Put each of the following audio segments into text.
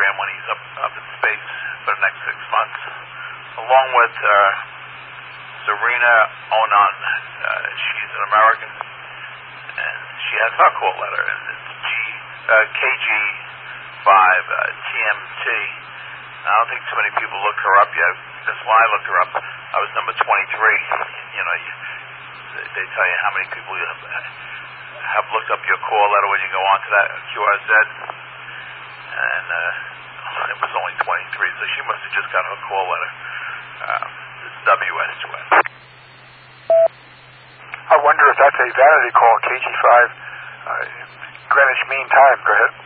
program when he's up in space for the next 6 months, along with Serena Onan. She's an American, and she has her call letter, and it's KG5 TMT. I don't think too many people look her up yet, because when I looked her up, I was number 23. They tell you how many people have looked up your call letter when you go onto that QRZ, and it was only 23, so she must have just got her call letter. It's WS2M. I wonder if that's a vanity call, KG5, Greenwich Mean Time. Go ahead.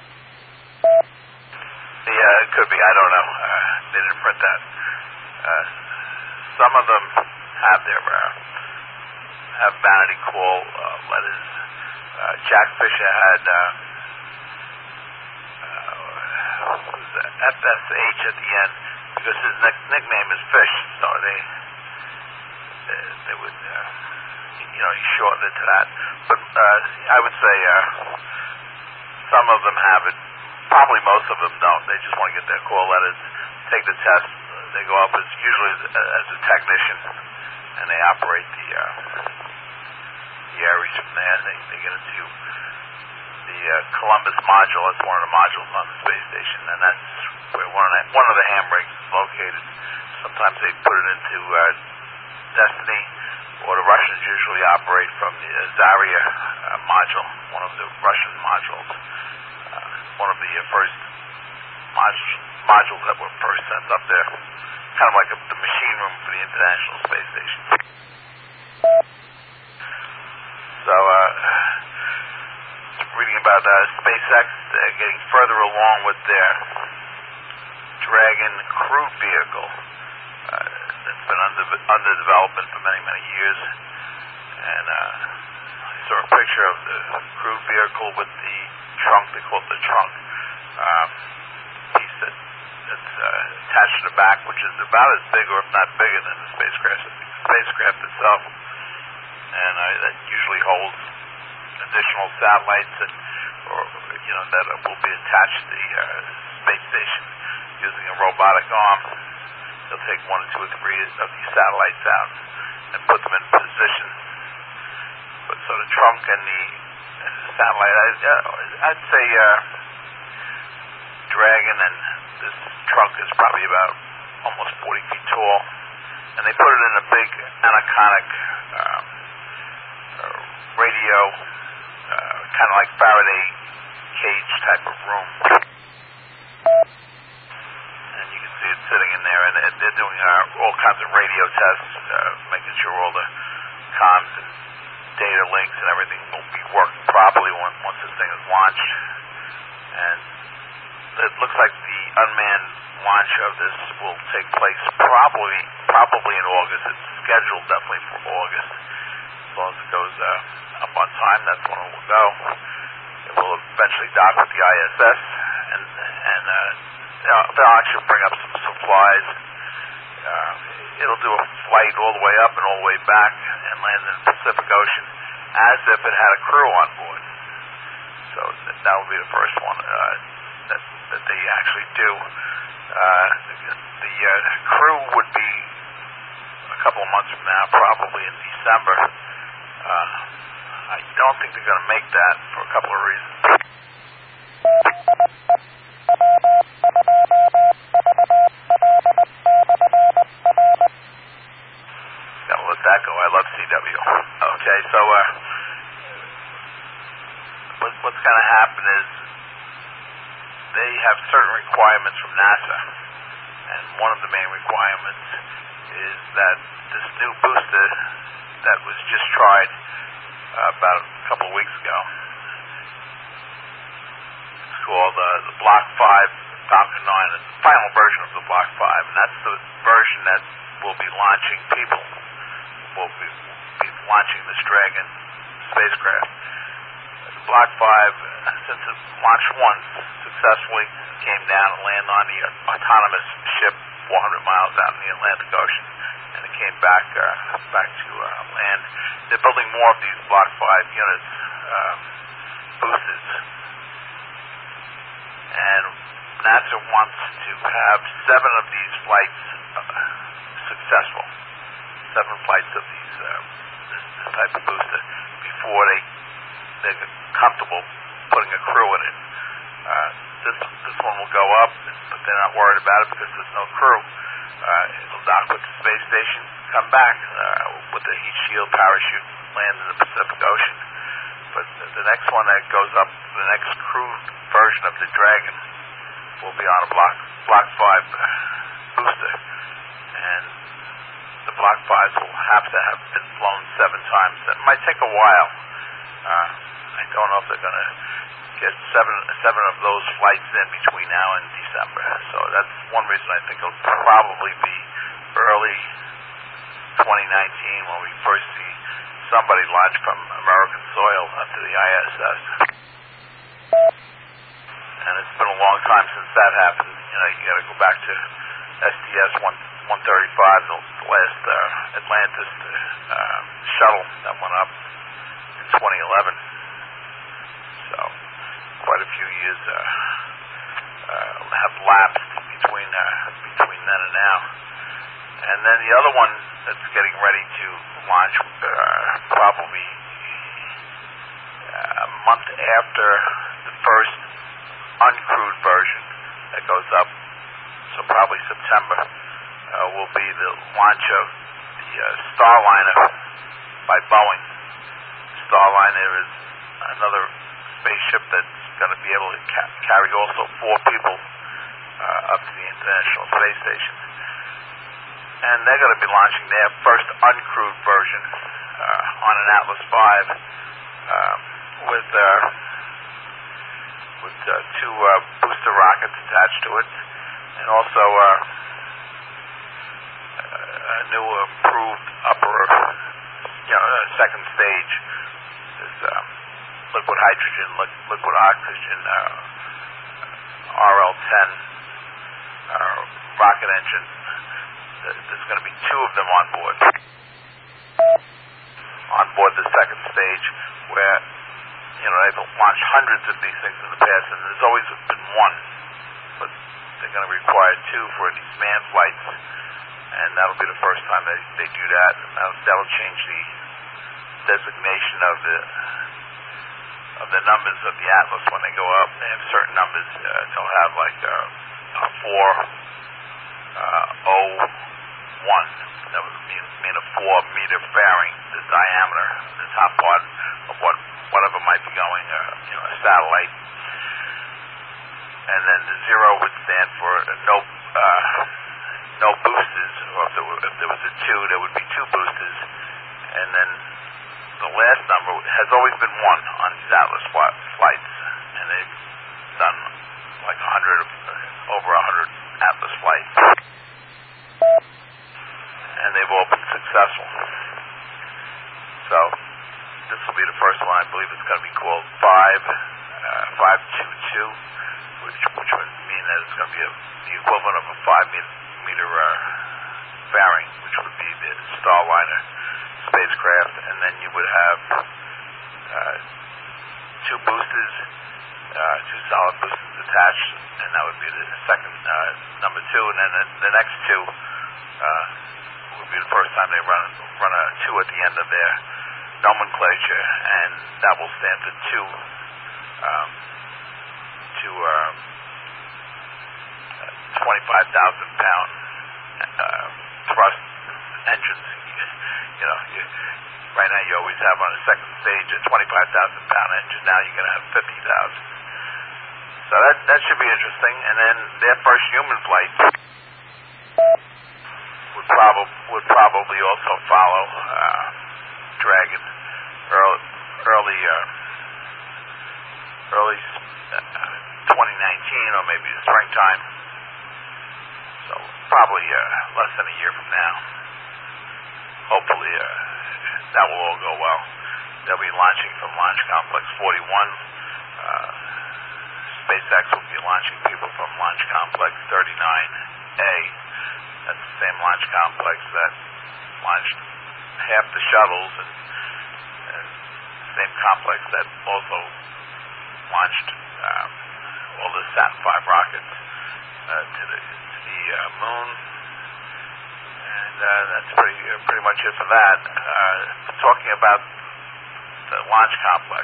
Yeah, it could be. I don't know. They didn't print that. Some of them have vanity call letters. Jack Fisher had FSH at the end because his nickname is Fish, so they would he shortened it to that. But I would say some of them have it. Probably most of them don't. They just want to get their call letters, take the test. They go up usually as a technician, and they operate the Aries from there. They get into the Columbus module. That's one of the modules on the space station, and that's where one of the handbrakes is located. Sometimes they put it into Destiny, or the Russians usually operate from the Zarya module, one of the Russian modules. One of the first modules that were first sent up there, kind of like the machine room for the International Space Station. So, reading about SpaceX getting further along with their Dragon crew vehicle that's been under development for many, many years. And I saw a picture of the crew vehicle with the trunk. They call it the trunk piece that's attached to the back, which is about as big, or if not bigger, than the spacecraft itself. And that usually holds additional satellites that will be attached to the space station using a robotic arm. They'll take 1 or 2 or 3 of these satellites out and put them in position. But so the trunk and the satellite, I'd say Dragon and this trunk is probably about almost 40 feet tall, and they put it in a big anechoic radio, kind of like Faraday cage type of room, and you can see it sitting in there, and they're doing all kinds of radio tests, making sure all the comms and data links and everything will be working properly once this thing is launched. And it looks like the unmanned launch of this will take place probably in August. It's scheduled definitely for August. As long as it goes up on time, that's when it will go. It will eventually dock with the ISS, and they'll actually bring up some supplies. It'll do a flight all the way up and all the way back and land in the Pacific Ocean as if it had a crew on board. So that will be the first one that they actually do. The crew would be a couple of months from now, probably in December. I don't think they're going to make that for a couple of reasons. Gotta let that go. I love CW. Okay, so what's going to happen is they have certain requirements from NASA, and one of the main requirements is that this new booster that was just tried about a couple of weeks ago, it's called the Block 5 Falcon 9. It's the final version of the Block 5, and that's the version that will be launching people, will be launching this Dragon spacecraft. Block 5, since it launched once successfully, came down and landed on the autonomous ship 400 miles out in the Atlantic Ocean, and it came back to land. They're building more of these Block 5 units, boosters, and NASA wants to have 7 of these flights successful. 7 flights of these this type of booster before they're comfortable putting a crew in it. This one will go up, but they're not worried about it because there's no crew. It'll dock with the space station, come back with the heat shield parachute, land in the Pacific Ocean. But the next one that goes up, the next crewed version of the Dragon, will be on a Block 5 booster. And the Block 5s will have to have been flown 7 times. That might take a while. I don't know if they're going to get seven of those flights in between now and December. So that's one reason I think it'll probably be early 2019 when we first see somebody launch from American soil onto the ISS. And it's been a long time since that happened. You know, you got to go back to STS-135, the last Atlantis shuttle that went up in 2011. So quite a few years have lapsed between then and now. And then the other one that's getting ready to launch probably a month after the first uncrewed version that goes up, so probably September, will be the launch of the Starliner by Boeing. Starliner is another spaceship that's going to be able to carry also 4 people up to the International Space Station. And they're going to be launching their first uncrewed version on an Atlas V with 2 booster rockets attached to it, and also a new improved upper, second stage. There's liquid hydrogen, liquid oxygen, RL-10 rocket engine. There's going to be 2 of them on board the second stage, where they've launched hundreds of these things in the past, and there's always been 1, but they're going to require 2 for these manned flights, and that'll be the first time they do that. That'll change the designation of the numbers of the Atlas when they go up. They have certain numbers. They'll have like 401. That would mean a 4-meter fairing, the diameter, the top part of whatever might be going, a satellite. And then the 0 would stand for no boosters, or if there was a 2, there would be 2 boosters. And then the last number has always been 1 on these Atlas flights, and they've done like over 100 Atlas flights, and they've all been successful. So this will be the first one. I believe it's going to be called 522, which would mean that it's going to be the equivalent of a 5-meter fairing, which would be the Starliner spacecraft. And then you would have 2 boosters, 2 solid boosters attached, and that would be the second number 2. And then the next 2 would be the first time they run a 2 at the end of their nomenclature, and that will stand for 2 25,000-pound thrust engines. Right now you always have on a second stage a 25,000-pound engine. Now you're going to have 50,000. So that should be interesting. And then their first human flight would probably also follow Dragon early 2019, or maybe the springtime. So probably less than a year from now. Hopefully that will all go well. They'll be launching from Launch Complex 41. SpaceX will be launching people from Launch Complex 39A. That's the same launch complex that launched half the shuttles, and same complex that also launched all the Saturn V rockets. moon, and that's pretty much it for that. Talking about the launch complex.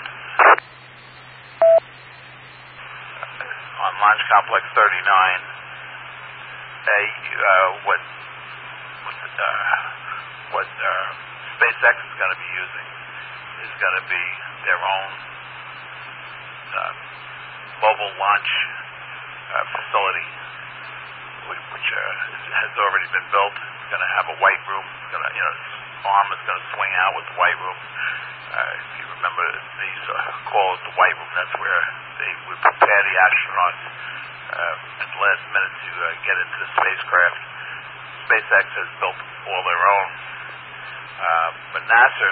On Launch Complex 39, what SpaceX is going to be using is going to be their own mobile launch facility, which has already been built. It's going to have a white room. It's going to, arm is going to swing out with the white room. If you remember, they used to call it the white room. That's where they would prepare the astronauts at the last minute to get into the spacecraft. SpaceX has built all their own, but NASA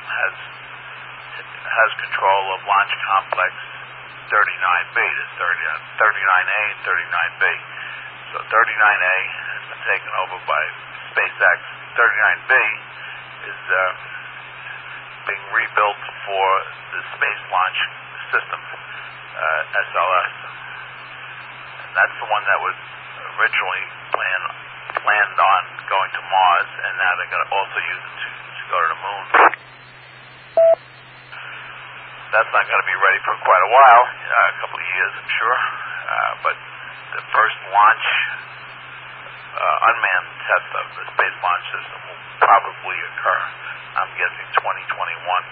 has control of Launch Complex 39B. There's 39A and 39B. So 39A has been taken over by SpaceX. 39B is being rebuilt for the Space Launch System, SLS. And that's the one that was originally planned on going to Mars, and now they're going to also use it to go to the moon. That's not going to be ready for quite a while, a couple of years, I'm sure. But the first launch, unmanned test of the Space Launch System will probably occur, I'm guessing, 2021.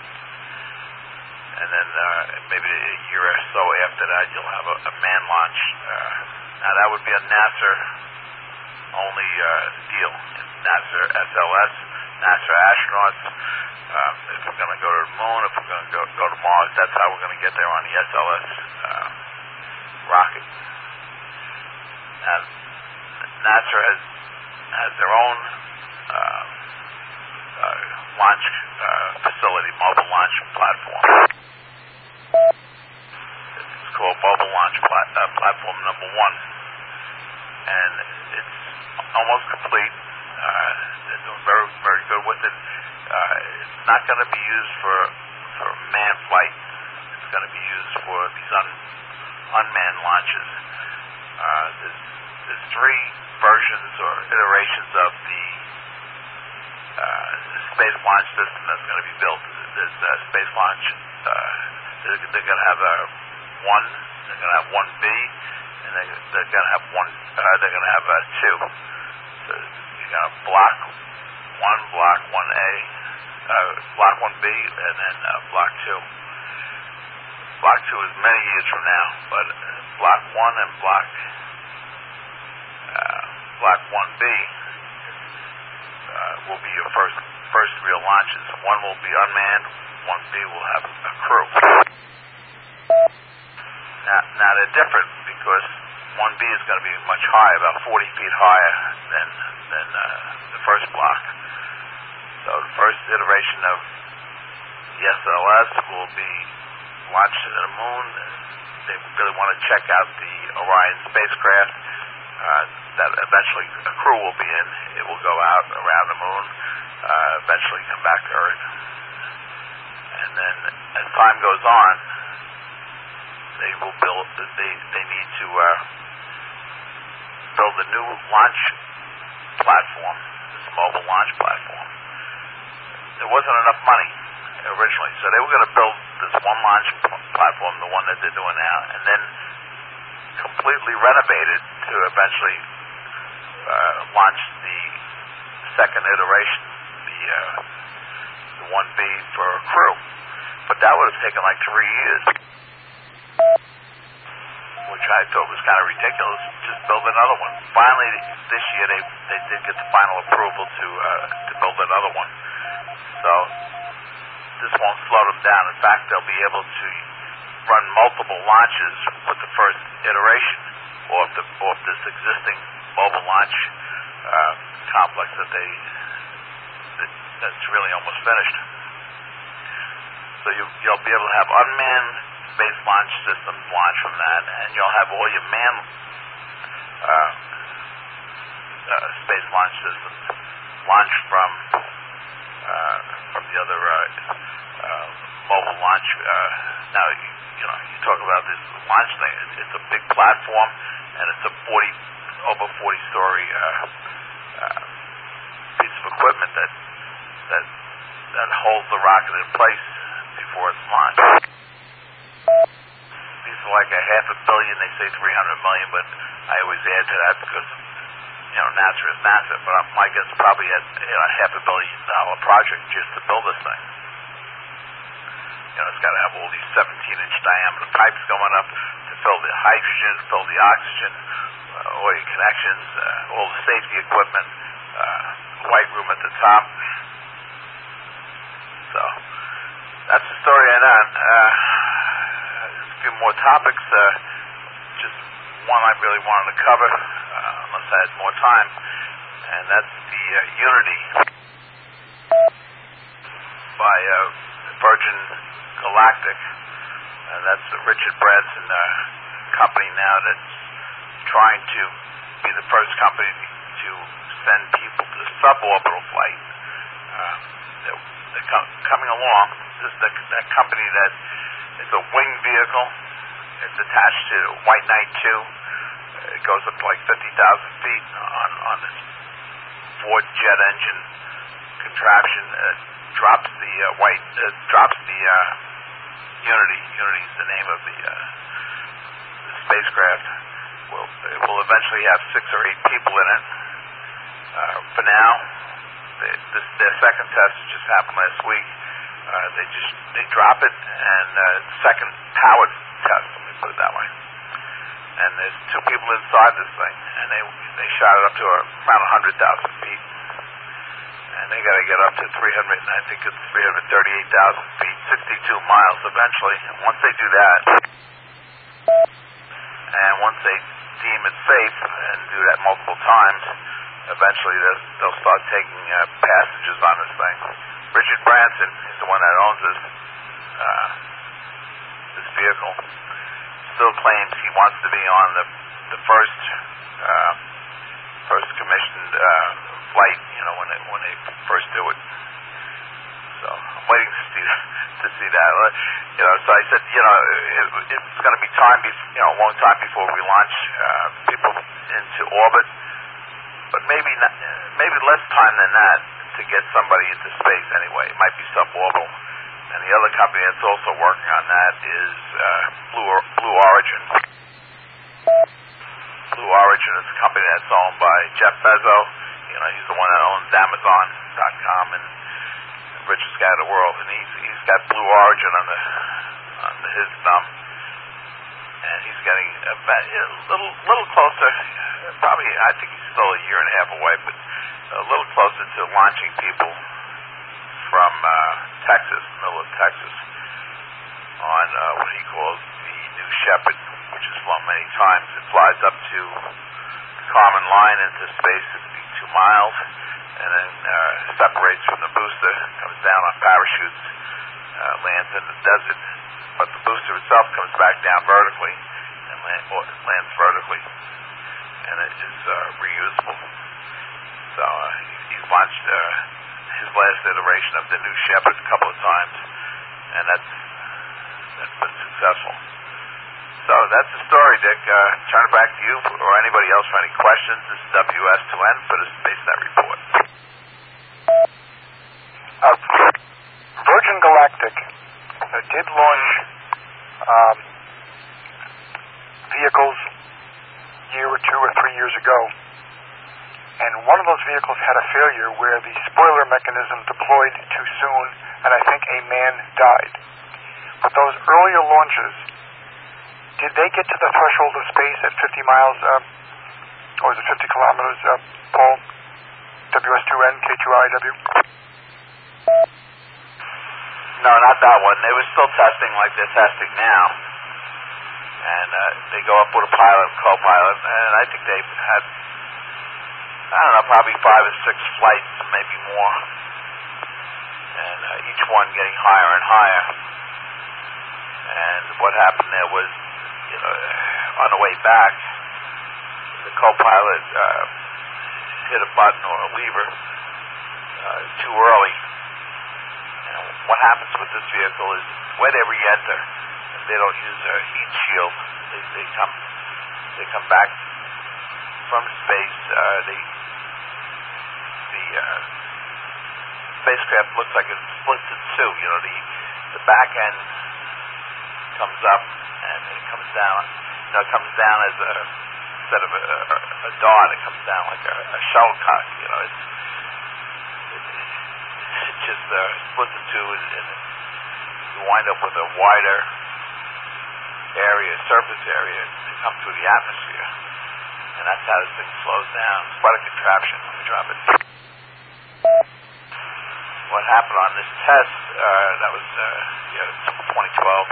And then maybe a year or so after that, you'll have a manned launch. Now, that would be a NASA-only deal. NASA SLS, NASA astronauts. If we're going to go to the moon, if we're going to go to Mars, that's how we're going to get there on the SLS rocket. Now, NASA has their own launch facility, mobile launch platform. It's called Mobile Launch Platform Number 1, and it's almost complete. They're doing very, very good with it. It's not going to be used for manned flight. It's going to be used for these unmanned launches. There's three versions or iterations of the Space Launch System that's going to be built. There's Space Launch. They're going to have one. They're going to have 1B, and they're going to have one. They're going to have 2. So you got Block 1, Block 1A, Block 1B, and then Block 2. Block 2 is many years from now, but Block 1 and Block 1B will be your first real launches. One will be unmanned, 1B will have a crew. Now they're different because 1B is going to be much higher, about 40 feet higher than the first block. So the first iteration of the SLS will be launched to the moon. They really want to check out the Orion spacecraft. That eventually a crew will be in. It will go out around the moon, eventually come back to Earth. And then as time goes on, they will build. They need to build a new launch platform, this mobile launch platform. There wasn't enough money originally, so they were going to build this one launch platform, the one that they're doing now, and then completely renovate it to eventually launch the second iteration, the 1B for a crew. But that would have taken like 3 years, which I thought was kind of ridiculous. Just build another one. Finally, this year they did get the final approval to build another one. So this won't slow them down. In fact, they'll be able to run multiple launches with the first iteration, or this existing mobile launch complex that's really almost finished. So you'll be able to have unmanned space launch systems launch from that, and you'll have all your manned space launch systems launch from the other mobile launch. Now you talk about this launch thing. It's a big platform, and it's over 40-story piece of equipment that holds the rocket in place before it's launched. These are like $500 million. They say $300 million, but I always add to that because NASA is NASA. But my guess is probably a $500 million project just to build this thing. It's got to have all these 17-inch diameter pipes going up to fill the hydrogen, fill the oxygen, all your connections, all the safety equipment, white room at the top. So that's the story on that. There's a few more topics. Just one I really wanted to cover, unless I had more time, and that's the Unity by Virgin Galactic. That's Richard Branson company now that's trying to be the first company to send people to suborbital flight. They're coming along. This is that company that is a winged vehicle. It's attached to White Knight 2. It goes up to like 50,000 feet on this Ford jet engine contraption. Drops the Unity. Unity is the name of the spacecraft. It will eventually have 6 or 8 people in it. For now, their second test just happened last week. They drop it, and second powered test. Let me put it that way. And there's 2 people inside this thing, and they shot it up to around 100,000 feet. And they got to get up to 338,000 feet, 62 miles eventually. And once they do that, and once they deem it safe and do that multiple times, eventually they'll start taking passengers on this thing. Richard Branson is the one that owns this vehicle. Still claims he wants to be on the first commissioned flight, when they first do it. So I'm waiting to see that. So I said, it's going to be time, a long time before we launch people into orbit, but maybe less time than that to get somebody into space anyway. It might be suborbital. And the other company that's also working on that is Blue Origin. Blue Origin is a company that's owned by Jeff Bezos. He's the one that owns Amazon.com and richest guy in the world, and he's got Blue Origin under his thumb, and he's getting a little closer. Probably, I think he's still a year and a half away, but a little closer to launching people from Texas, middle of Texas, on what he calls the New Shepard, which has flown many times. It flies up to the Kármán line into space at 2 miles, and then separates from the booster, comes down on parachutes, lands in the desert. But the booster itself comes back down vertically and lands vertically, and it is reusable. So he's launched his last iteration of the New Shepard a couple of times, and that's been successful. So that's the story, Dick. Turn it back to you or anybody else for any questions. This is WS2N for the SpaceNet Report. Virgin Galactic did launch vehicles a year or 2 or 3 years ago, and one of those vehicles had a failure where the spoiler mechanism deployed too soon, and I think a man died. But those earlier launches, did they get to the threshold of space at 50 miles, or is it 50 kilometers, Paul? WS2N, K2IW? No, not that one. They were still testing like they're testing now. And they go up with a pilot and co-pilot, and I think they've had, probably 5 or 6 flights, maybe more. And each one getting higher and higher. And what happened there was, on the way back, the co-pilot hit a button or a lever too early. What happens with this vehicle is where they re-enter, they don't use a heat shield. They come back from space. The spacecraft looks like it splits in two. You know, the back end comes up and it comes down. You know, it comes down as instead of a dot, it comes down like a shuttlecock. You know, it just splits in two, and you wind up with a wider area, surface area, to come through the atmosphere, and that's how this thing slows down. It's quite a contraption. Let me drop it. What happened on this test, that was 2012,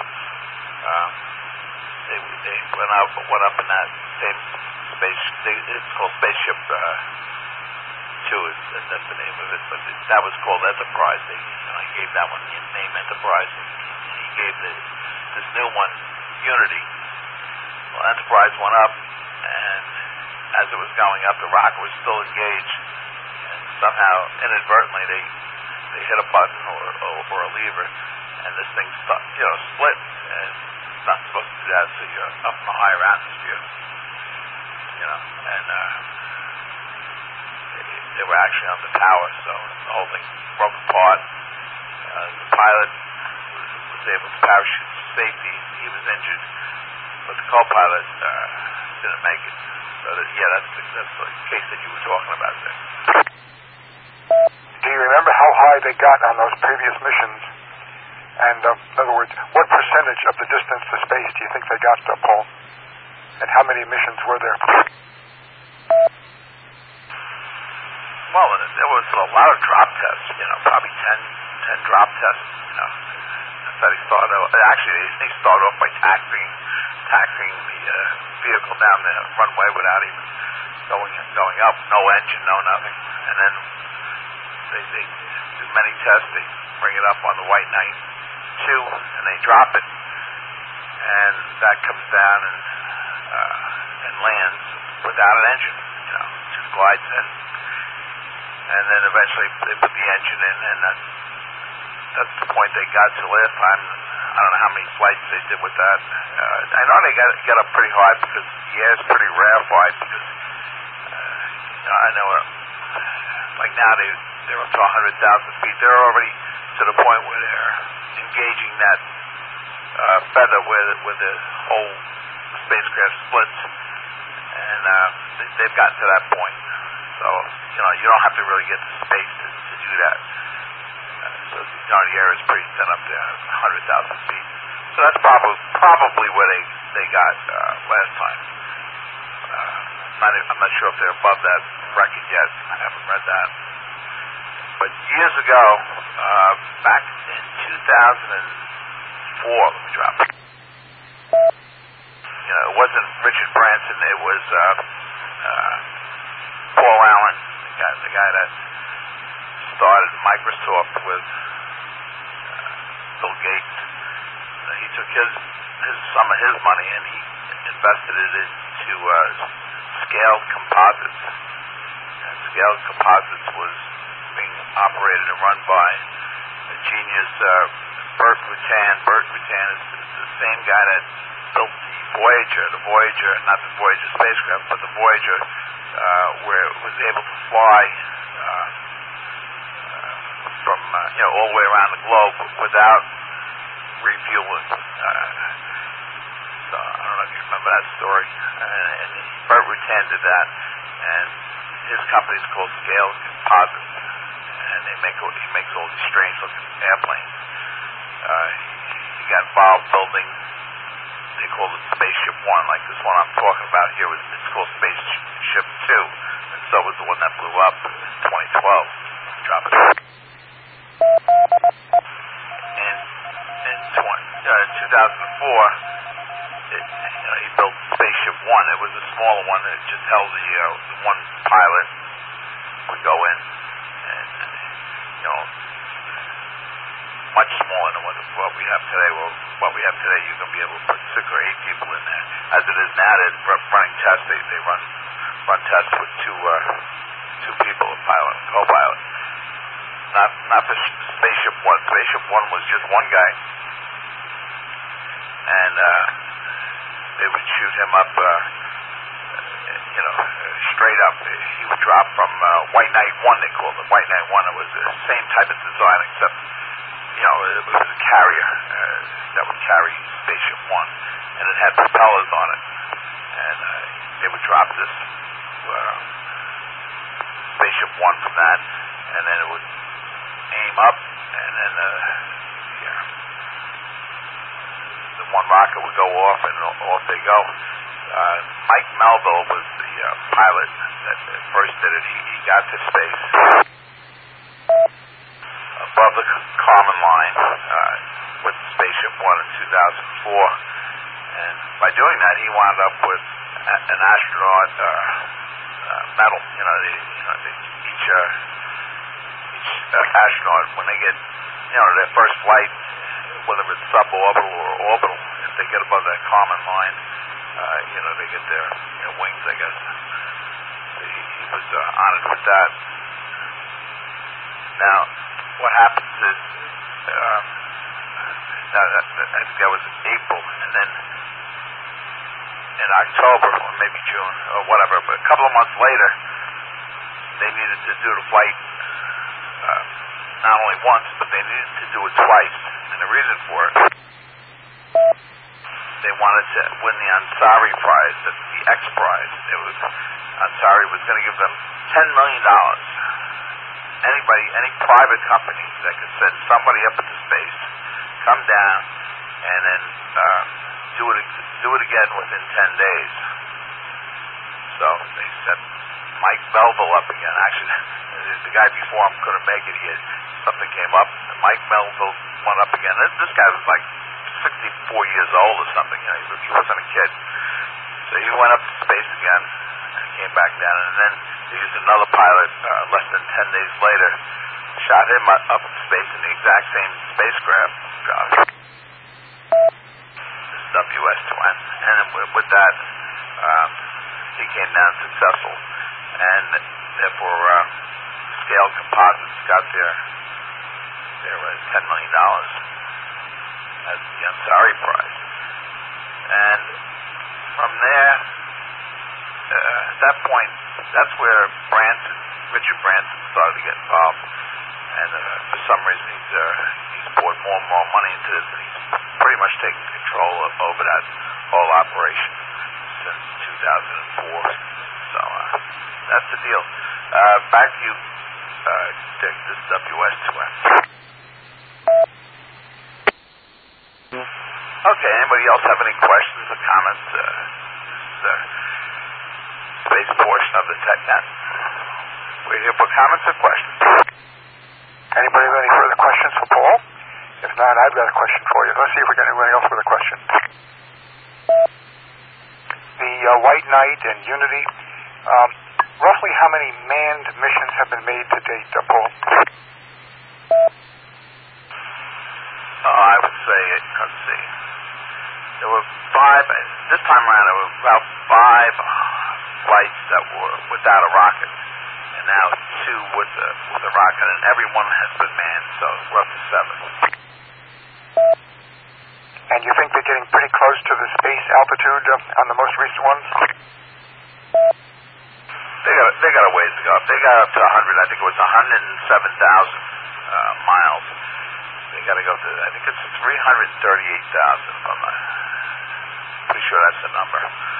they went up in that same space, it's called Spaceship 2, that's the name of it, but that was called Enterprise. He gave that one the name Enterprise, and he gave this new one Unity. Well, Enterprise went up, and as it was going up, the rocket was still engaged, and somehow, inadvertently, they hit a button or a lever, and this thing split. And it's not supposed to do that, so you're up in a higher atmosphere, and they were actually under power, so the whole thing broke apart. The pilot was able to parachute to safety. He was injured, but the co-pilot didn't make it. So that's the case that you were talking about there. Do you remember how high they got on those previous missions? And in other words, what percentage of the distance to space do you think they got to, Paul? And how many missions were there? Well, there was a lot of drop tests, probably 10 drop tests, That's how they started out. Actually, they started off by taxiing the vehicle down the runway without even going up, no engine, no nothing. And then they do many tests. They bring it up on the White Knight 2, and they drop it. And that comes down and lands without an engine, just glides in. And then eventually they put the engine in, and that's the point they got to last time. I don't know how many flights they did with that. I know they got up pretty high because the air is pretty rarefied. Because I know, like now they're up to 100,000 feet. They're already to the point where they're engaging that feather where the whole spacecraft splits, and they've gotten to that point. So you don't have to really get to space to do that. So the air is pretty thin up there, 100,000 feet. So that's probably where they got last time. I'm not sure if they're above that record yet. I haven't read that. But years ago, back in 2004, let me drop it. It wasn't Richard Branson. It was Paul Allen, the guy that started Microsoft with Bill Gates. He took some of his money and he invested it into Scaled Composites. And Scaled Composites was being operated and run by a genius, Burt Rutan. Burt Rutan is the same guy that built the Voyager, not the Voyager spacecraft, but the Voyager where it was able to fly from all the way around the globe without refueling. So I don't know if you remember that story. And Burt Rutan did that, and his company is called Scaled Composites, and he makes all these strange looking airplanes. He got involved building. They call it Spaceship 1, like this one I'm talking about here. It's called Spaceship 2, and so was the one that blew up in 2012. Drop it. In 2004, he built Spaceship 1. It was a smaller one. It just held the one pilot would go in, and much smaller than what we have today. Well, what we have today, you're going to be able to put 6 or 8 people in there. As it is now, they're running tests. They run tests with two people, a pilot and co-pilot. Not for Spaceship 1. Spaceship 1 was just one guy, and they would shoot him up, straight straight up. He would drop from White Knight 1, they called it. White Knight 1. It was the same type of design, except, it was a carrier that would carry Spaceship One, and it had propellers on it. And they would drop this Spaceship One from that, and then it would aim up, and then the one rocket would go off, and off they go. Mike Melville was the pilot that first did it. He got to space above the Kármán line with Spaceship One in 2004, and by doing that, he wound up with an astronaut medal. Each astronaut, when they get their first flight, whether it's suborbital or orbital, if they get above that Kármán line, they get their wings, I guess. He was honored with that. Now, what happens is, I think that was in April, and then in October, or maybe June, or whatever, but a couple of months later, they needed to do the flight not only once, but they needed to do it twice. And the reason for it, they wanted to win the Ansari Prize, the X Prize. Ansari was going to give them $10 million. Any private company that could send somebody up into space, come down, and then do it again within 10 days. So they set Mike Melville up again. Actually, the guy before him couldn't make it. Something came up, and Mike Melville went up again. This guy was like 64 years old or something. He wasn't a kid. So he went up to space again and came back down. And then they used another pilot less than 10 days later, shot him up in space in the exact same spacecraft. This WS-2N. And with that, he came down successful. And therefore, Scale Composites got their $10 million as the Ansari Prize. And from there, at that point, that's where Richard Branson started to get involved. And for some reason, he's poured more and more money into this, and he's pretty much taken control over that whole operation since 2004. So that's the deal. Back to you, Dick, this WS-2N. Okay, anybody else have any questions or comments? This space portion of the TechNet. We're here for comments or questions. Anybody have any further questions for Paul? If not, I've got a question for you. Let's see if we got anybody else with a question. The White Knight and Unity, roughly how many manned missions have been made to date, Paul? I would say, let's see, there were 5, this time around there were about 5 flights that were without a rocket, and now 2 with a rocket, and every one has been manned, so we're up to 7. And you think they're getting pretty close to the space altitude on the most recent ones? They got a ways to go. They got up to 100. I think it was 107,000 miles. They got to go to, I think it's 338,000. Pretty sure that's the number.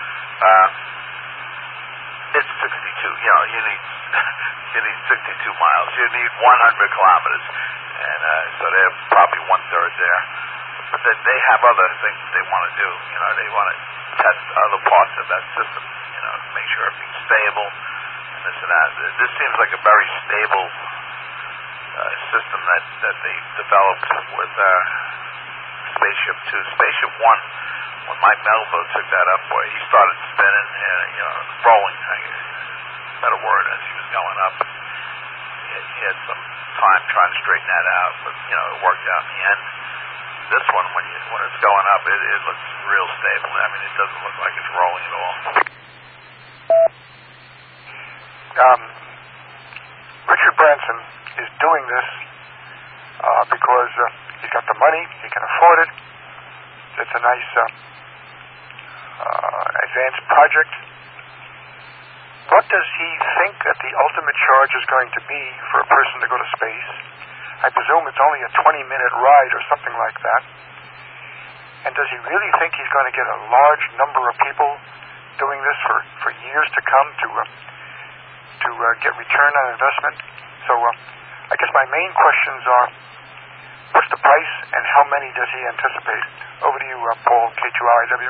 It's 62. You need 62 miles. You need 100 kilometers, and so they're probably 1/3 there. But they have other things that they want to do. They want to test other parts of that system. Make sure everything's stable and this and that. This seems like a very stable system that they developed with Spaceship 2. Spaceship 1, when Mike Melville took that up, he started spinning, rolling, better word, as he was going up. He had some time trying to straighten that out, but it worked out in the end. This one, when it's going up, it looks real stable. I mean, it doesn't look like it's rolling at all. Richard Branson is doing this because he's got the money, he can afford it. It's a nice advanced project, what does he think that the ultimate charge is going to be for a person to go to space? I presume it's only a 20-minute ride or something like that. And does he really think he's going to get a large number of people doing this for years to come to get return on investment? So I guess my main questions are, what's the price and how many does he anticipate? Over to you, Paul, K2RIW.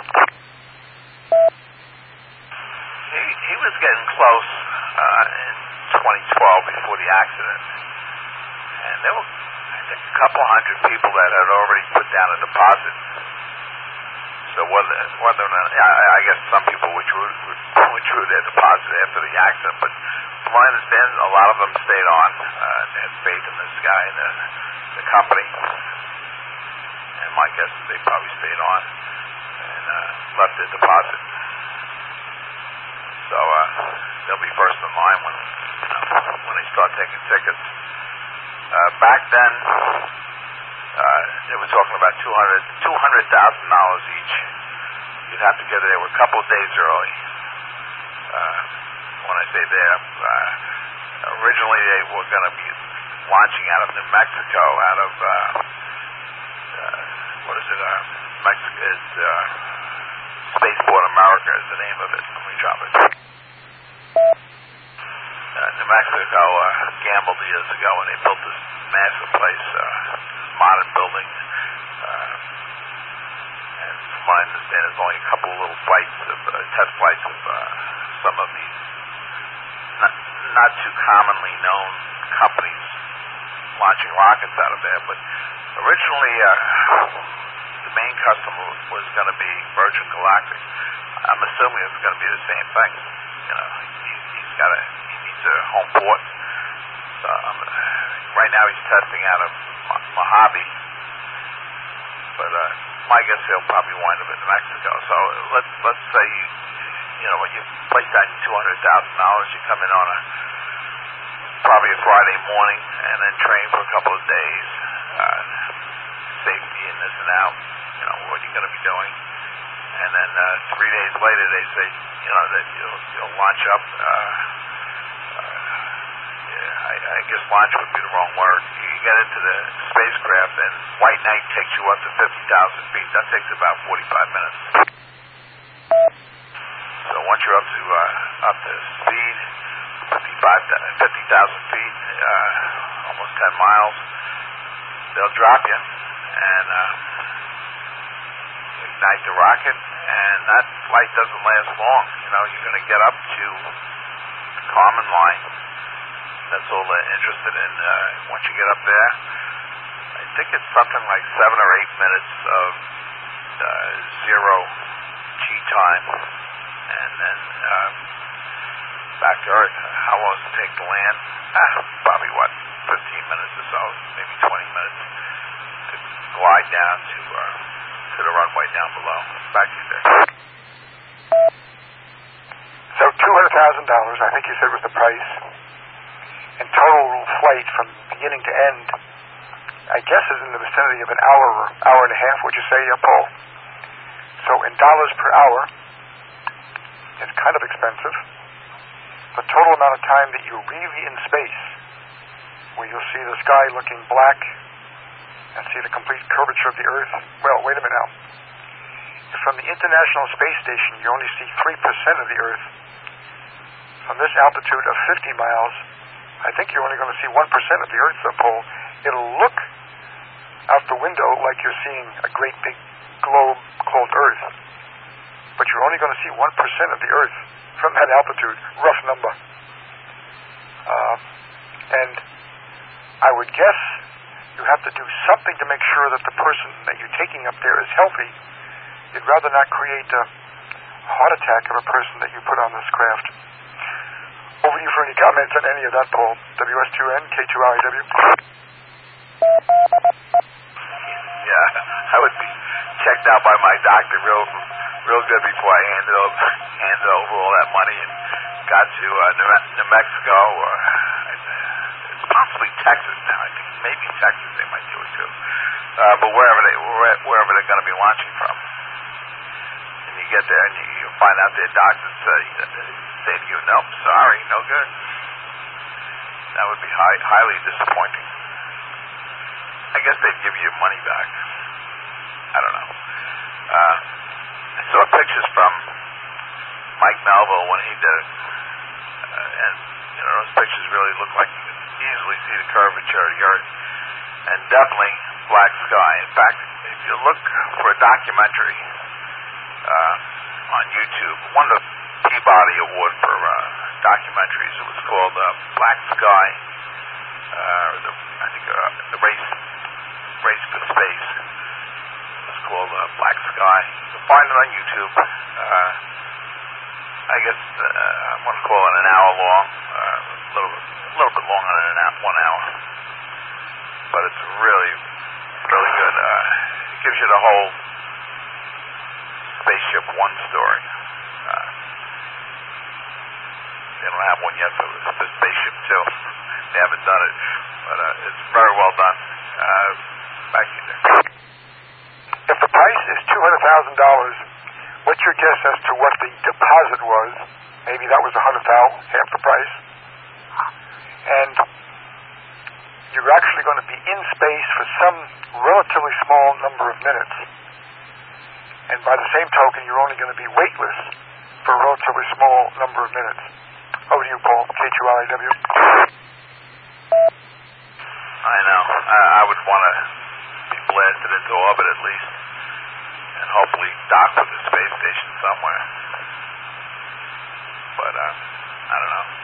He was getting close in 2012 before the accident. And there were, I think, a couple hundred people that had already put down a deposit. So whether or not, I guess some people withdrew their deposit after the accident, but from my understanding, a lot of them stayed on. They had faith in this guy and the company. And my guess is they probably stayed on and left their deposit. So they'll be first in line when they start taking tickets. Back then, they were talking about $200,000 each. You'd have to get there a couple of days early. When I say there, originally they were going to be launching out of New Mexico, out of what is it? Mexico is Spaceport America is the name of it. Let me drop it. New Mexico gambled years ago, and they built this massive place, modern building. And from my understanding, there's only a couple of little flights, test flights of some of these not too commonly known companies launching rockets out of there. But originally, the main customer was going to be Virgin Galactic. I'm assuming it's going to be the same thing. You know, he needs a home port. So, right now he's testing out of Mojave, but my guess he'll probably wind up in New Mexico. So let's say when you place down $200,000, you come in on probably a Friday morning and then train for a couple of days, safety and this and out. What you're going to be doing. And then 3 days later, they say, that you'll launch up. I guess launch would be the wrong word. You get into the spacecraft, and white night takes you up to 50,000 feet. That takes about 45 minutes. So once you're up to speed, 50,000 feet, almost 10 miles, they'll drop you and ignite the rocket, and that flight doesn't last long. You're going to get up to the common line. That's all they're interested in. Once you get up there, I think it's something like 7 or 8 minutes of zero G time, and then back to Earth. How long does it take to land? Probably 15 minutes or so, maybe 20 minutes to glide down to the runway down below. Back to you there. So $200,000, I think you said was the price. And total flight from beginning to end, I guess, is in the vicinity of an hour or hour and a half, would you say, Paul? So in dollars per hour, it's kind of expensive. The total amount of time that you're really in space, where you'll see the sky looking black and see the complete curvature of the Earth. Well, wait a minute now. From the International Space Station, you only see 3% of the Earth. From this altitude of 50 miles, I think you're only going to see 1% of the Earth, Paul. It'll look out the window like you're seeing a great big globe called Earth, but you're only going to see 1% of the Earth from that altitude, rough number. And I would guess you have to do something to make sure that the person that you're taking up there is healthy. You'd rather not create a heart attack of a person that you put on this craft. Over to you for any comments on any of that, Paul. WS2N, K2RIW. Yeah, I would be checked out by my doctor real good before I handed over all that money and got to New Mexico, or it's possibly Texas now. I think maybe Texas they might do it too. But wherever they're going to be launching from, and you get there and you find out their doctors say to you, nope, sorry, no good. That would be highly disappointing. I guess they'd give you your money back. I don't know. I saw pictures from Mike Melville when he did it. And, those pictures really look like you can easily see the curvature of the Earth. And definitely black sky. In fact, if you look for a documentary on YouTube, won the Peabody Award for documentaries. It was called Black Sky. The Race for Space. It was called Black Sky. You can find it on YouTube. I guess I'm going to call it an hour long, a little bit longer than 1 hour. But it's really, really good. It gives you the whole Spaceship One story. They don't have one yet for Spaceship Two. They haven't done it, but it's very well done. Back to you there. If the price is $200,000, what's your guess as to what the deposit was? Maybe that was $100,000, half the price. And you're actually going to be in space for some relatively small number of minutes. And by the same token, you're only going to be weightless for a relatively small number of minutes. Over to you, Paul, K2LAW. I know. I would want to be blasted into orbit at least, and hopefully dock with the space station somewhere. But I don't know.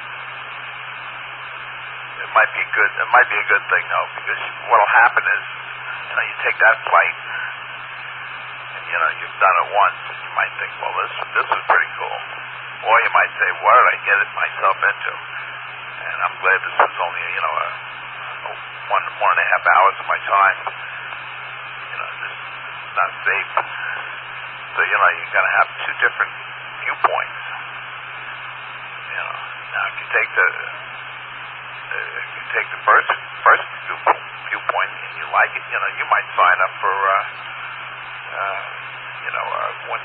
It might be a good thing though, because what'll happen is, you take that flight, and you've done it once, and you might think, well, this is pretty cool, or you might say, what did I get myself into? And I'm glad this was only one and a half hours of my time. This is not safe. So you're gonna have two different viewpoints. Now if you take the first viewpoint and you like it, you might sign up for when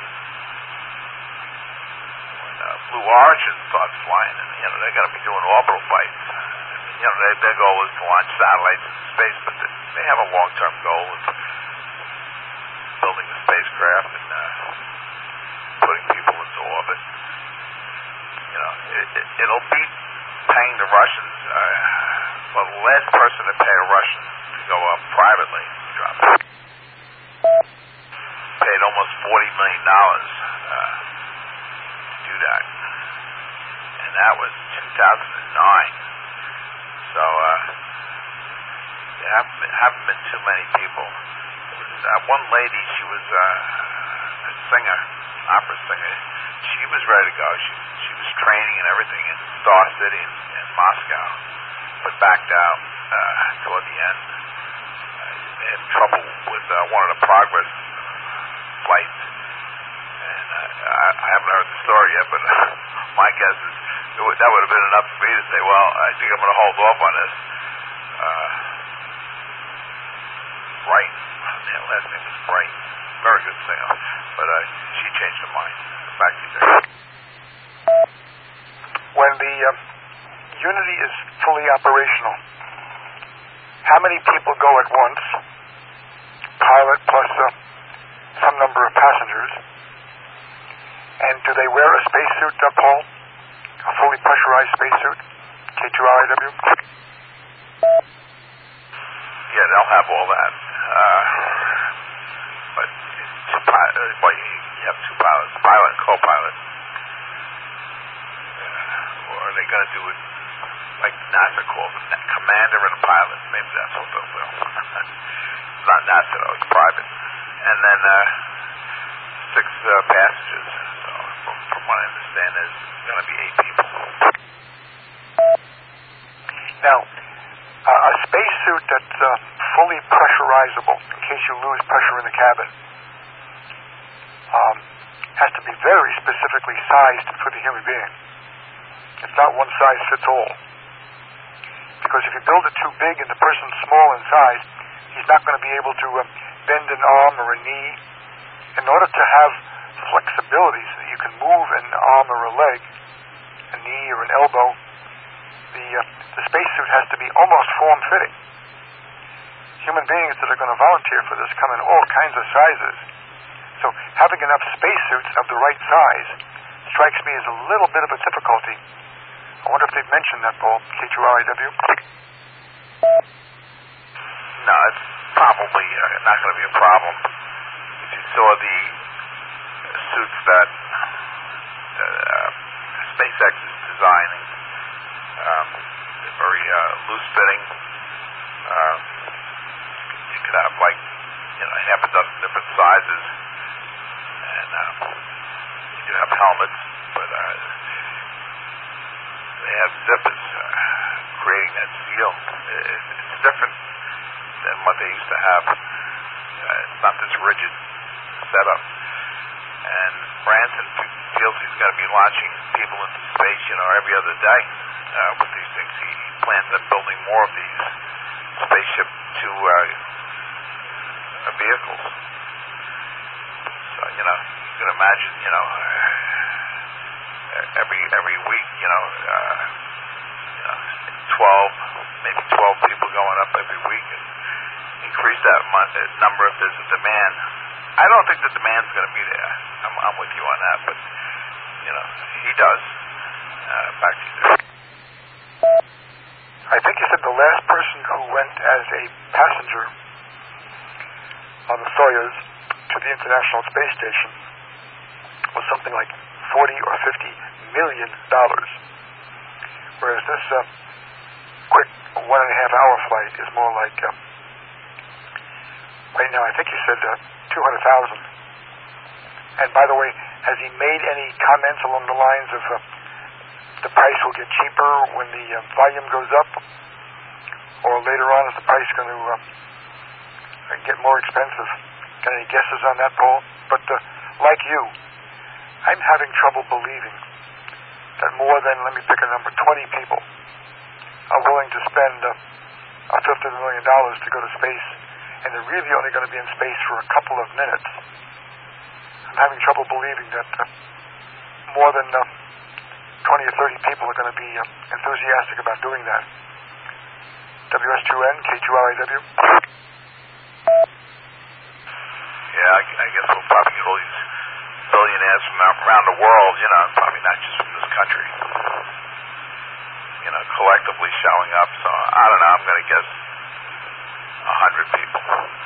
Blue Origin starts flying, and they're going to be doing orbital flights. Their goal is to launch satellites into space, but they have a long-term goal of building a spacecraft and putting people into orbit. It'll be paying the Russians. Well, the last person to pay a Russian to go up privately, paid almost $40 million to do that, and that was 2009. So there haven't been too many people. One lady, she was a singer, opera singer. She was ready to go. She was training and everything in Star City in Moscow, but backed out toward the end. They had trouble with one of the Progress flights, and I haven't heard the story yet, but my guess is that would have been enough for me to say, well, I think I'm going to hold off on this. Bright, her last name was Bright, very good singer, but she changed her mind. Back to you there. When the Unity is fully operational, how many people go at once? Pilot plus some number of passengers. And do they wear a spacesuit, Paul? A fully pressurized spacesuit? K2LAW? Yeah, they'll have all that. But you have two pilots, pilot and co-pilot. Or are they going to do it like NASA calls it, commander and a pilot? Maybe that's what they'll do. It's not NASA though, it's private. And then 6 passengers. So from what I understand, there's going to be 8 people. Now, a spacesuit that's fully pressurizable in case you lose pressure in the cabin has to be very specifically sized for the human being. It's not one size fits all. Because if you build it too big and the person's small in size, he's not going to be able to bend an arm or a knee. In order to have flexibility so that you can move an arm or a leg, a knee or an elbow, the spacesuit has to be almost form-fitting. Human beings that are going to volunteer for this come in all kinds of sizes. So having enough spacesuits of the right size strikes me as a little bit of a difficulty. I wonder if they've mentioned that, Paul, K2RIW. No, it's probably not going to be a problem. If you saw the suits that SpaceX is designing, they're very loose-fitting. You could have half a dozen different sizes, and you could have helmets, but they have zippers creating that seal. It's different than what they used to have. It's not this rigid setup. And Branson feels he's going to be launching people into space, every other day with these things. He plans on building more of these spaceship to vehicles. So, you can imagine, every week, 12 people going up every week, and increase that number if there's a demand. I don't think the demand's going to be there. I'm with you on that, but he does. Back to you. I think you said the last person who went as a passenger on the Soyuz to the International Space Station was something like $40 or $50 million, whereas this quick 1.5 hour flight is more like right now I think you said 200,000. And by the way, has he made any comments along the lines of the price will get cheaper when the volume goes up, or later on is the price going to get more expensive? Got any guesses on that, Paul? But like you, I'm having trouble believing that more than, let me pick a number, 20 people are willing to spend $1 million to go to space, and they're really only going to be in space for a couple of minutes. I'm having trouble believing that more than 20 or 30 people are going to be enthusiastic about doing that. WS2N, K2RIW. Yeah, I guess we'll probably get all these billionaires from around the world, probably not just from this country, collectively showing up. So, I don't know, I'm going to guess 100 people,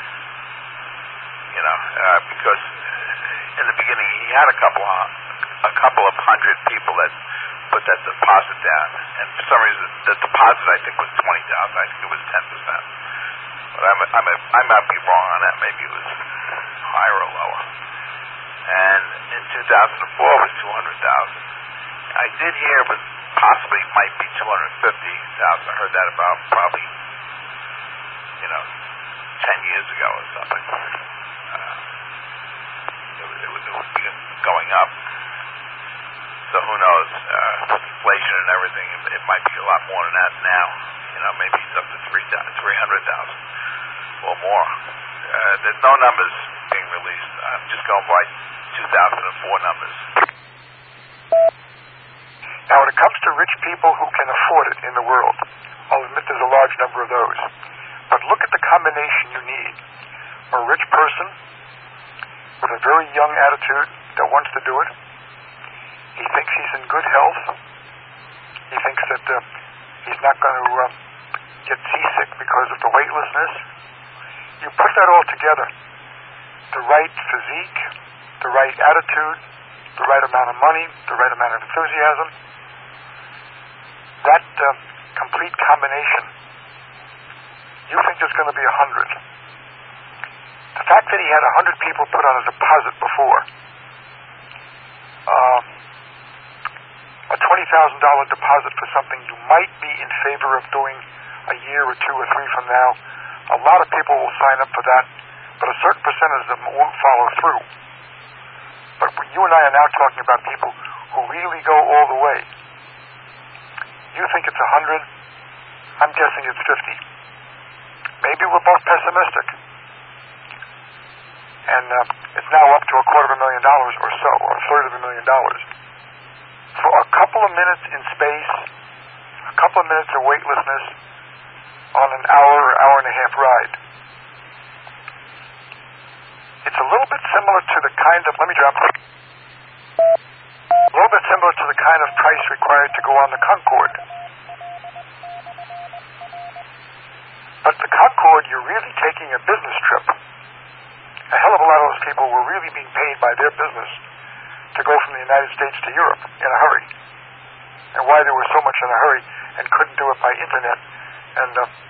because in the beginning he had a couple of hundred people that put that deposit down, and for some reason the deposit I think was 20,000. I think it was 10%, but I might be wrong on that. Maybe it was higher or lower. And in 2004 it was 200,000. I did hear it was possibly might be 250,000. I heard that about probably 10 years ago or something. It was going up. So who knows? With inflation and everything, it might be a lot more than that now. Maybe it's up to 300,000 or more. There's no numbers being released. I'm just going by 2004 numbers. Now, when it comes to rich people who can afford it in the world, I'll admit there's a large number of those. But look at the combination you need. A rich person with a very young attitude that wants to do it. He thinks he's in good health. He thinks that he's not going to get seasick because of the weightlessness. You put that all together, the right physique, the right attitude, the right amount of money, the right amount of enthusiasm, that complete combination, you think there's going to be 100. The fact that he had 100 people put on a deposit before, a $20,000 deposit for something you might be in favor of doing a year or 2 or 3 from now, a lot of people will sign up for that, but a certain percentage of them won't follow through. But you and I are now talking about people who really go all the way. You think it's 100, I'm guessing it's 50. Maybe we're both pessimistic. And it's now up to $250,000 or so, or $1/3 of $1 million. for a couple of minutes in space, a couple of minutes of weightlessness on an hour and a half ride. It's a little bit similar to the kind of, a little bit similar to the kind of price required to go on the Concorde. But the Concorde, you're really taking a business trip. A hell of a lot of those people were really being paid by their business to go from the United States to Europe in a hurry. And why they were so much in a hurry and couldn't do it by internet and,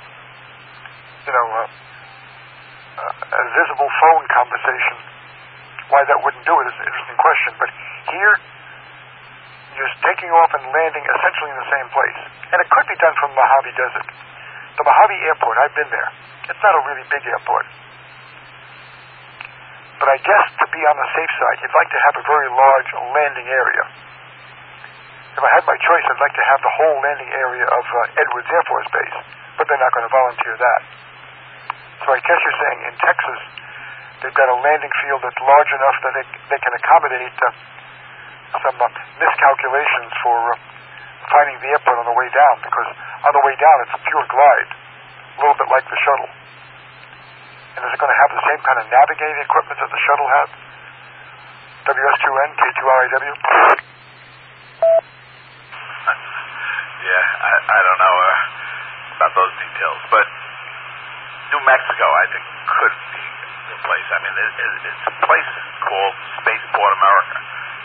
a visible phone conversation, why that wouldn't do it is an interesting question. But here, you're taking off and landing essentially in the same place. And it could be done from Mojave Desert. The Mojave Airport, I've been there. It's not a really big airport. But I guess to be on the safe side, you'd like to have a very large landing area. If I had my choice, I'd like to have the whole landing area of Edwards Air Force Base, but they're not going to volunteer that. So I guess you're saying in Texas, they've got a landing field that's large enough that they can accommodate some miscalculations for finding the airport on the way down, because on the way down it's a pure glide, a little bit like the shuttle. And is it going to have the same kind of navigating equipment that the shuttle had? WS2N, K2RIW? Yeah, I don't know about those details, but New Mexico, I think, could be the place. I mean, it's a place called Spaceport America.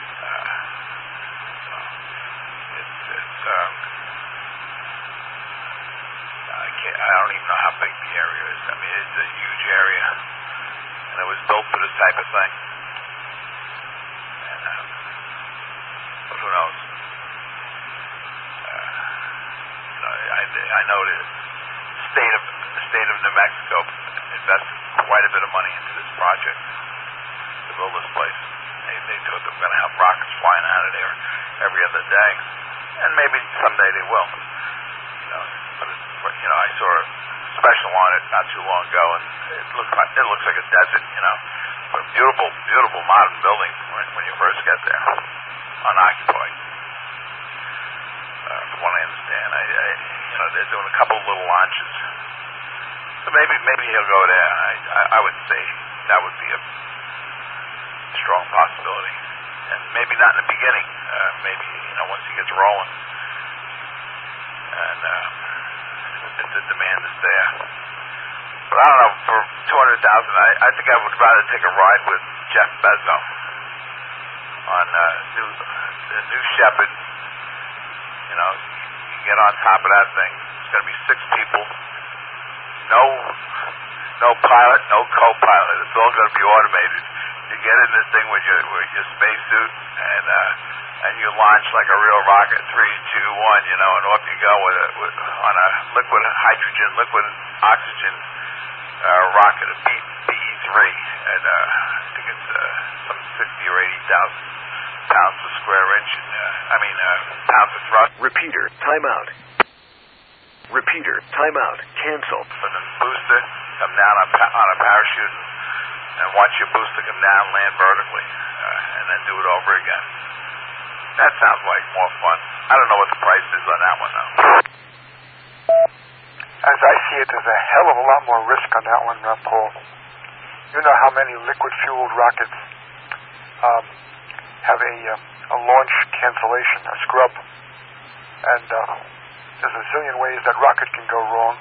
I don't even know how big the area is. I mean, it's a huge area, and it was built for this type of thing. And but who knows? I know the state of New Mexico invested quite a bit of money into this project to build this place. They thought they were going to have rockets flying out of there every other day, and maybe someday they will. But I saw a special on it not too long ago, and it looks like a desert, but a beautiful modern building when you first get there, unoccupied. From what I understand, they're doing a couple of little launches, so maybe he'll go there. I would say that would be a strong possibility, and maybe not in the beginning. Maybe once he gets rolling, and if the demand is there. But I don't know, for $200,000, I think I would rather take a ride with Jeff Bezos on the New Shepard. You get on top of that thing. It's going to be 6 people. No pilot, no co-pilot. It's all going to be automated. You get in this thing with your spacesuit, and you launch like a real rocket. 3, 2, 1, and off you go on a liquid hydrogen, liquid oxygen rocket, a BE-3, and I think it's some 60 or 80,000 pounds per square inch. Pounds of thrust. Repeater, timeout. Repeater, timeout. Cancel. And then booster, come down on a parachute, and watch your booster come down, land vertically, and then do it over again. That sounds like more fun. I don't know what the price is on that one, though. As I see it, there's a hell of a lot more risk on that one, Paul. You know how many liquid-fueled rockets have a launch cancellation, a scrub. And there's a zillion ways that rocket can go wrong.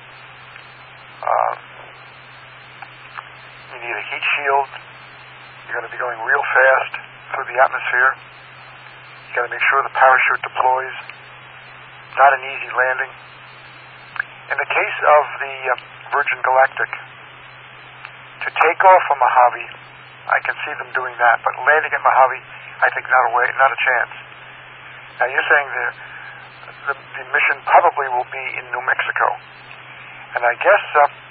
You need a heat shield. You're going to be going real fast through the atmosphere. You got to make sure the parachute deploys. Not an easy landing. In the case of the Virgin Galactic, to take off from Mojave, I can see them doing that, but landing at Mojave, I think not a chance. Now you're saying the mission probably will be in New Mexico, and I guess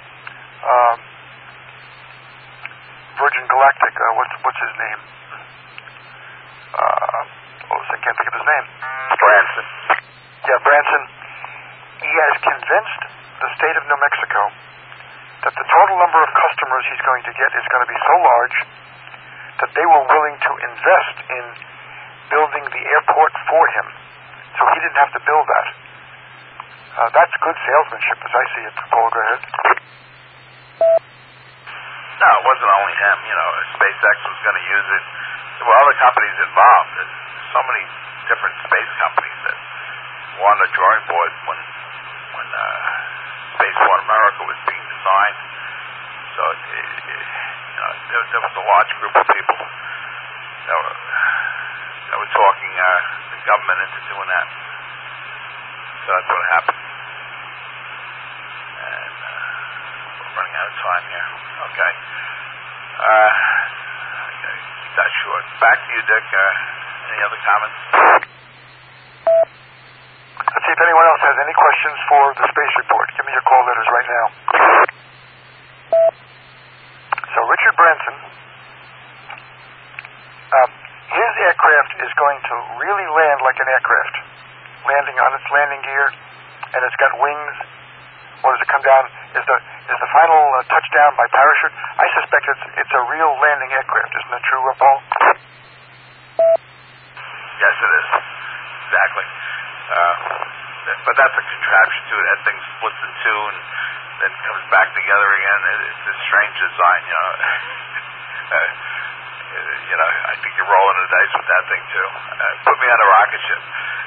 Virgin Galactic, what's his name? I can't think of his name. Branson. Yeah, Branson. He has convinced the state of New Mexico that the total number of customers he's going to get is going to be so large that they were willing to invest in building the airport for him, so he didn't have to build that. That's good salesmanship, as I see it. Paul, go ahead. No, it wasn't only him. SpaceX was going to use it. There were other companies involved. There's so many different space companies that were on the drawing board when Spaceport America was being designed. So there was a large group of people that were talking the government into doing that. So that's what happened. And we're running out of time here. Okay. Keep that short. Back to you, Dick. Any other comments? Let's see if anyone else has any questions for the space report. Give me your call letters right now. So Richard Branson, his aircraft is going to really land like an aircraft, landing on its landing gear, and it's got wings. Or does it come down? Is the final touchdown by parachute? I suspect it's a real landing aircraft. Isn't that true, Paul? Yes, it is. Exactly. But that's a contraption too. That thing splits in two and then comes back together again. It's a strange design, I think you're rolling the dice with that thing too. Put me on a rocket ship.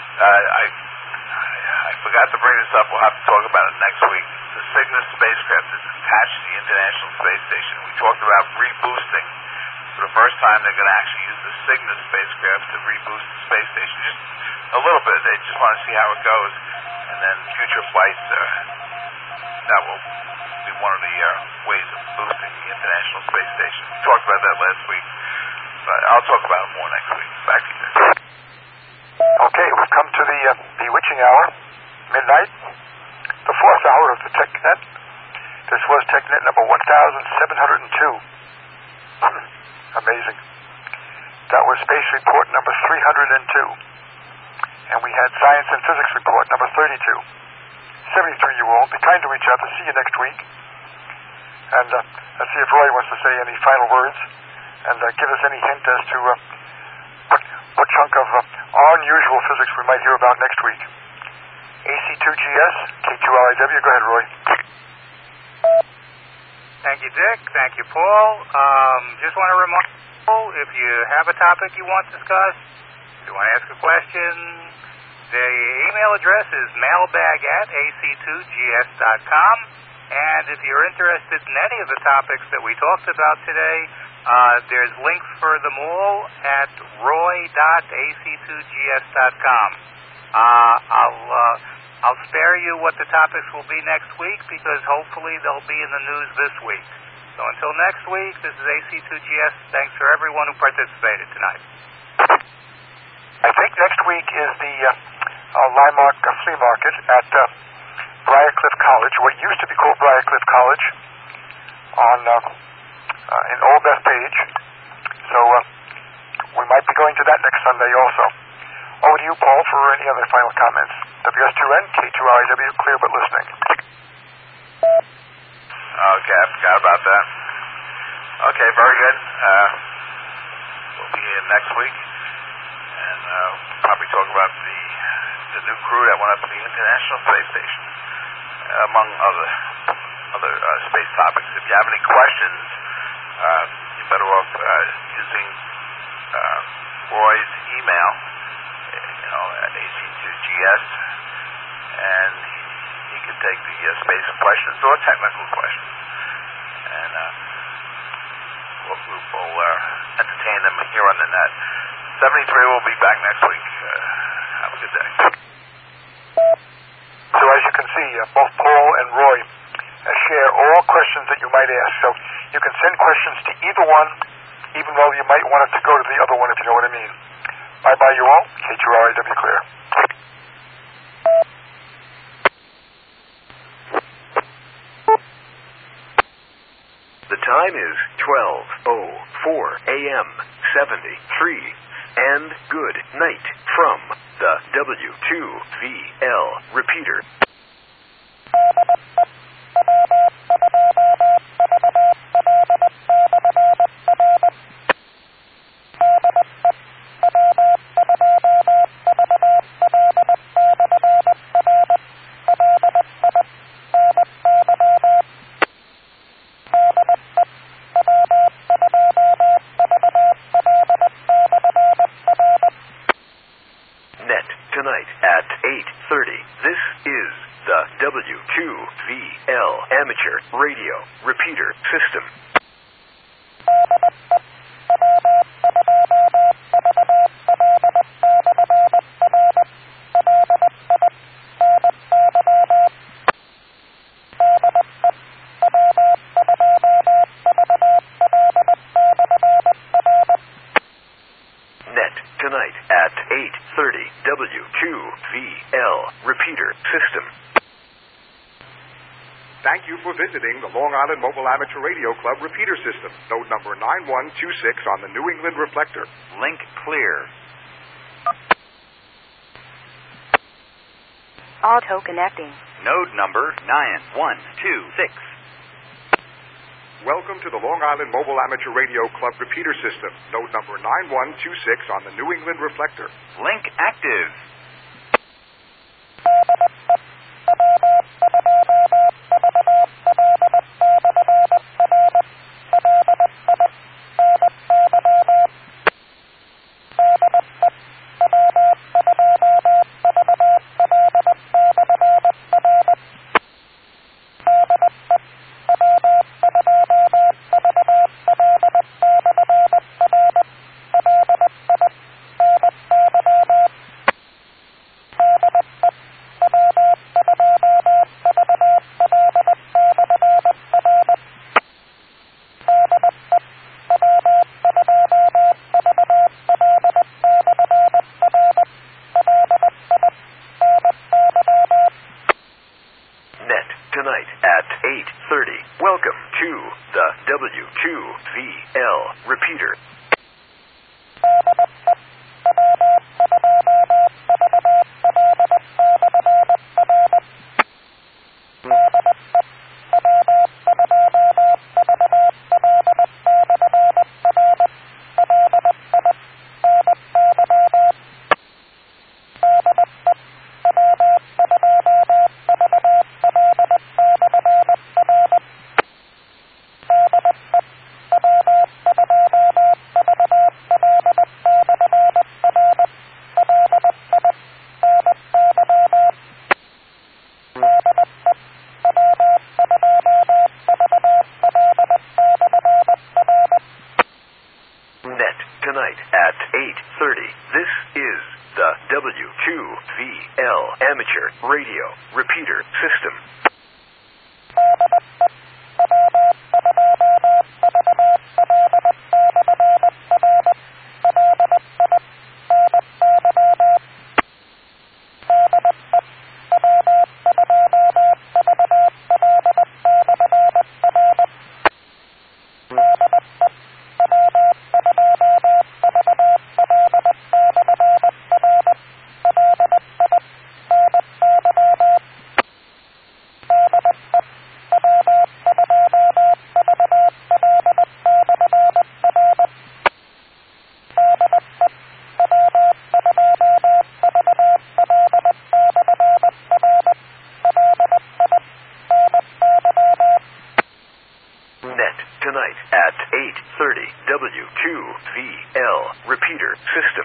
I forgot to bring this up. We'll have to talk about it next week. The Cygnus spacecraft is attached to the International Space Station. We talked about reboosting. For the first time, they're going to actually use the Cygnus spacecraft to reboost the space station. Just a little bit. They just want to see how it goes. And then future flights, that will be one of the ways of boosting the International Space Station. We talked about that last week. But I'll talk about it more next week. Back to you. Okay, we've come to the bewitching hour, midnight, the fourth hour of the TechNet. This was TechNet number 1702. Amazing. That was Space Report number 302. And we had Science and Physics Report number 32. 73 you all. Be kind to each other. See you next week. And let's see if Roy wants to say any final words and give us any hint as to what chunk of unusual physics we might hear about next week. AC2GS, K2RIW. Go ahead, Roy. Thank you, Dick. Thank you, Paul. Just want to remind people, if you have a topic you want discussed, if you want to ask a question, the email address is mailbag@ac2gs.com. And if you're interested in any of the topics that we talked about today, there's links for them all at roy.ac2gs.com. I'll spare you what the topics will be next week because hopefully they'll be in the news this week. So until next week, this is AC2GS. Thanks for everyone who participated tonight. I think next week is the Limemark Flea Market at Briarcliff College, what used to be called Briarcliff College, in Old Bethpage. So we might be going to that next Sunday also. Over to you, Paul, for any other final comments. WS2N, K2RIW, clear but listening. Okay, I forgot about that. Okay, very good. We'll be here next week, and probably talk about the new crew that went up to the International Space Station, among other space topics. If you have any questions, you're better off using Roy's email, at AC2GS, and he can take the space questions or technical questions, and we'll entertain them here on the net. 73 will be back next week. Have a good day. So as you can see, both Paul and Roy share all questions that you might ask. So you can send questions to either one, even though you might want it to go to the other one, if you know what I mean. Bye-bye, you all. K2RIW clear. The time is 12:04 a.m. 73. And good night from the W2VL repeater. 8:30. This is the W2VL Amateur Radio Repeater System. Tonight at 8:30, W2VL Repeater System. Thank you for visiting the Long Island Mobile Amateur Radio Club Repeater System. Node number 9126 on the New England Reflector. Link clear. Auto connecting. Node number 9126. Welcome to the Long Island Mobile Amateur Radio Club Repeater System. Node number 9126 on the New England Reflector. Link active. Tonight at 8:30. Welcome to the W2VL Repeater. Tonight at 8:30. This is the W2VL Amateur Radio Repeater System. Tonight at 8:30, W2VL Repeater System.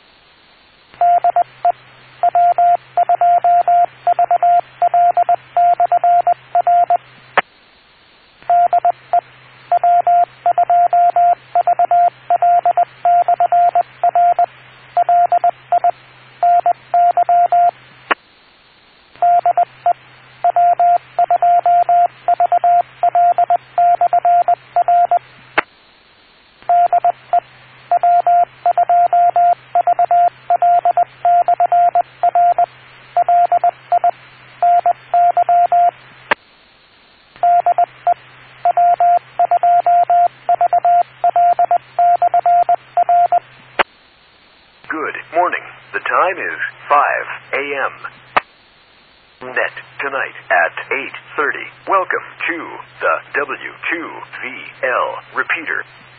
Good morning. The time is 5 a.m. Net tonight at 8:30. Welcome to the W2VL Repeater.